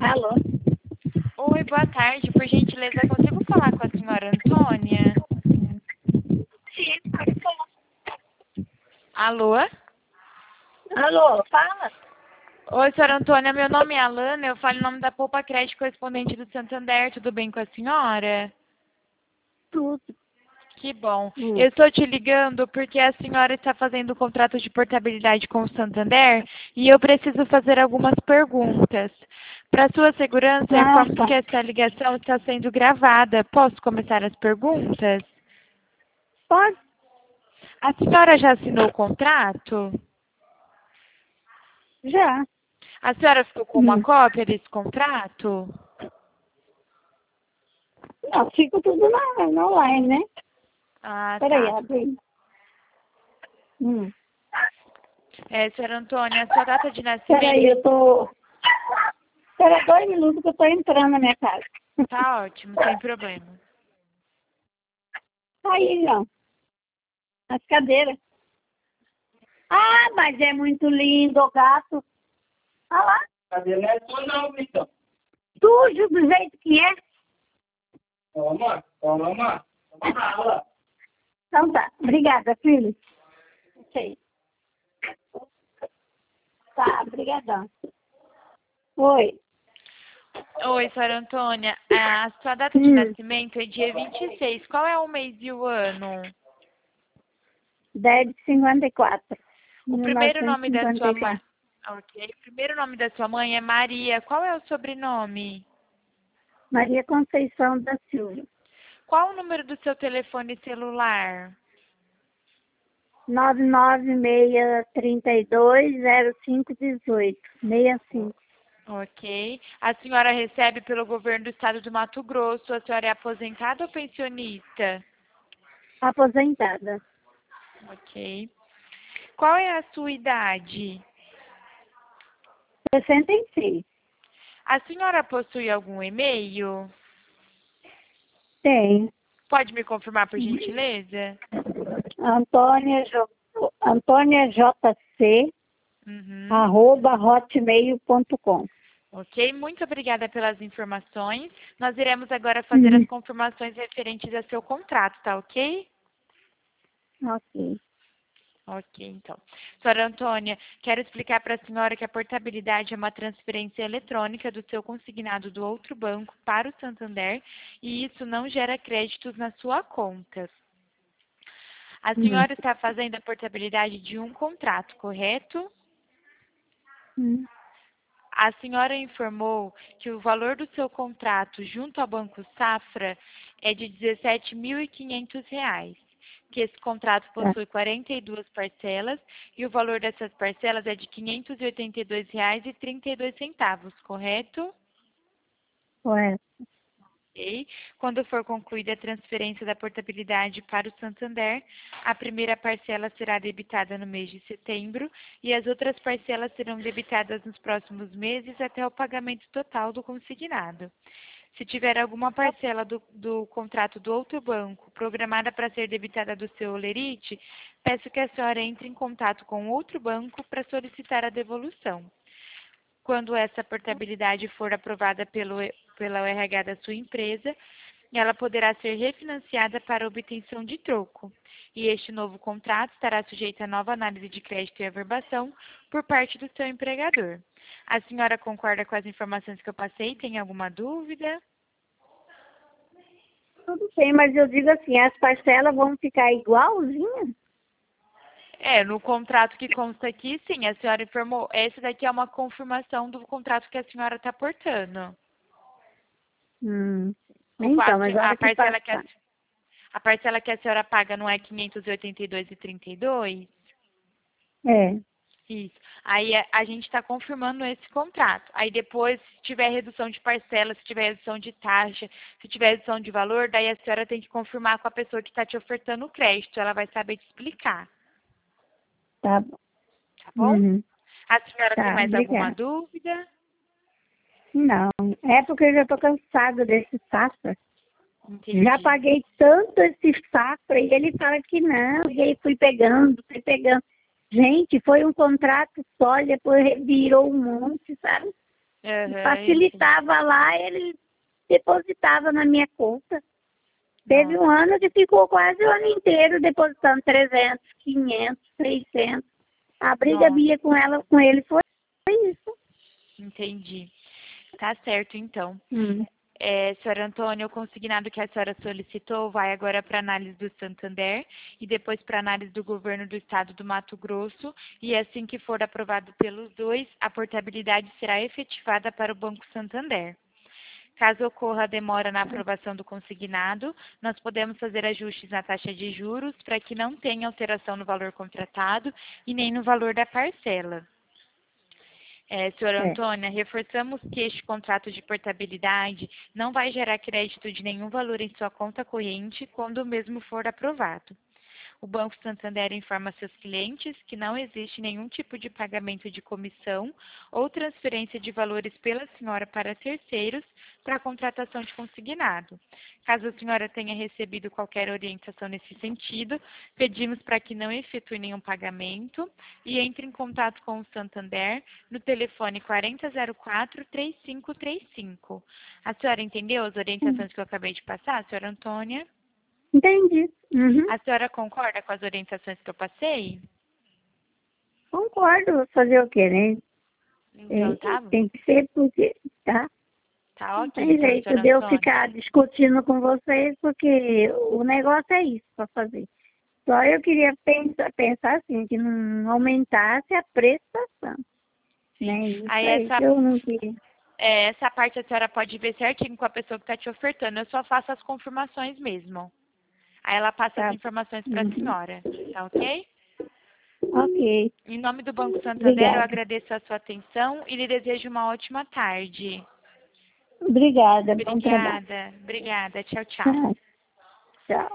Alô? Oi, boa tarde. Por gentileza, consigo falar com a senhora Antônia? Sim, pode falar. Alô? Alô, fala. Oi, senhora Antônia. Meu nome é Alana. Eu falo em nome da Poupa Crédito Correspondente do Santander. Tudo bem com a senhora? Tudo. Que bom. Eu estou te ligando porque a senhora está fazendo o contrato de portabilidade com o Santander e eu preciso fazer algumas perguntas. Para sua segurança, eu informo Tá. que essa ligação está sendo gravada. Posso começar as perguntas? Pode? A senhora já assinou o contrato? Já. A senhora ficou com uma cópia desse contrato? Não, fica tudo na online, né? Ah, Peraí, tá. abre aí. Senhora Antônia, a sua data de Peraí, nascimento... Espera 2 minutos que eu tô entrando na minha casa. Tá ótimo, sem problema. Aí, ó. As cadeiras. Ah, mas é muito lindo o gato. Olha lá. Cadeira não é sua não, então. Sujo do jeito que é. Toma. Toma aula. Então tá. Obrigada, filho. Ok. Tá, obrigadão. Oi. Oi, senhora Antônia. A sua data de nascimento é dia 26. Qual é o mês e o ano? 10/54. O primeiro nome da sua 1954. mãe... Ok. O primeiro nome da sua mãe é Maria. Qual é o sobrenome? Maria Conceição da Silva. Qual o número do seu telefone celular? 996320518. 65. Ok. A senhora recebe pelo governo do estado do Mato Grosso. A senhora é aposentada ou pensionista? Aposentada. Ok. Qual é a sua idade? 66. A senhora possui algum e-mail? Tem. Pode me confirmar, por gentileza? Antônia JC, Uhum. @hotmail.com. Ok, muito obrigada pelas informações. Nós iremos agora fazer as confirmações referentes a seu contrato, tá ok? Ok. Ok, então. Senhora Antônia, quero explicar para a senhora que a portabilidade é uma transferência eletrônica do seu consignado do outro banco para o Santander e isso não gera créditos na sua conta. A senhora está fazendo a portabilidade de um contrato, correto? A senhora informou que o valor do seu contrato junto ao Banco Safra é de R$ 17.500, que esse contrato possui 42 parcelas e o valor dessas parcelas é de R$ 582,32, correto? Correto. Ok. Quando for concluída a transferência da portabilidade para o Santander, a primeira parcela será debitada no mês de setembro e as outras parcelas serão debitadas nos próximos meses até o pagamento total do consignado. Se tiver alguma parcela do contrato do outro banco programada para ser debitada do seu holerite, peço que a senhora entre em contato com outro banco para solicitar a devolução. Quando essa portabilidade for aprovada pela RH da sua empresa, ela poderá ser refinanciada para obtenção de troco. E este novo contrato estará sujeito a nova análise de crédito e averbação por parte do seu empregador. A senhora concorda com as informações que eu passei? Tem alguma dúvida? Tudo bem, mas eu digo assim, as parcelas vão ficar igualzinhas? No contrato que consta aqui, sim, a senhora informou. Essa daqui é uma confirmação do contrato que a senhora está portando. Então, mas a hora que passar. A parcela que a senhora paga não é 582,32? É. Isso. Aí a gente está confirmando esse contrato. Aí depois, se tiver redução de parcela, se tiver redução de taxa, se tiver redução de valor, daí a senhora tem que confirmar com a pessoa que está te ofertando o crédito. Ela vai saber te explicar. Tá bom. Tá bom? A senhora tem mais alguma Obrigada. dúvida? Não, é porque eu já estou cansada desse safra. Entendi. Já paguei tanto esse safra e ele fala que não, e aí fui pegando. Gente, foi um contrato só, depois virou um monte, sabe? Aham, Facilitava lá, ele depositava na minha conta. Teve um ano que ficou quase o ano inteiro depositando 300, 500, 600. A briga Nossa. minha com ele foi isso. Entendi. Tá certo, então. Hum. Senhora Antônia, o consignado que a senhora solicitou vai agora para análise do Santander e depois para análise do governo do estado do Mato Grosso, e assim que for aprovado pelos dois, a portabilidade será efetivada para o Banco Santander. Caso ocorra demora na aprovação do consignado, nós podemos fazer ajustes na taxa de juros para que não tenha alteração no valor contratado e nem no valor da parcela. Senhora Antônia, reforçamos que este contrato de portabilidade não vai gerar crédito de nenhum valor em sua conta corrente quando o mesmo for aprovado. O Banco Santander informa seus clientes que não existe nenhum tipo de pagamento de comissão ou transferência de valores pela senhora para terceiros para a contratação de consignado. Caso a senhora tenha recebido qualquer orientação nesse sentido, pedimos para que não efetue nenhum pagamento e entre em contato com o Santander no telefone 4004-3535. A senhora entendeu as orientações que eu acabei de passar, senhora Antônia? Entendi. Uhum. A senhora concorda com as orientações que eu passei? Concordo. Vou fazer o quê, né? Então, tá bom. Tem que ser porque, tá? Tá Não ok, tem então, jeito senhora de eu Antônia. ficar discutindo com vocês, porque o negócio é isso para fazer. Só eu queria pensar assim, que não aumentasse a prestação. Né? Isso Aí aí que eu não queria. essa parte a senhora pode ver certinho com a pessoa que está te ofertando. Eu só faço as confirmações mesmo. Aí ela passa Tá. as informações para a Uhum. senhora. Tá ok? Ok. Em nome do Banco Santander, eu Obrigada. agradeço a sua atenção e lhe desejo uma ótima tarde. Obrigada. Bom trabalho. Obrigada. Obrigada. Tchau, tchau. Tchau. Tchau.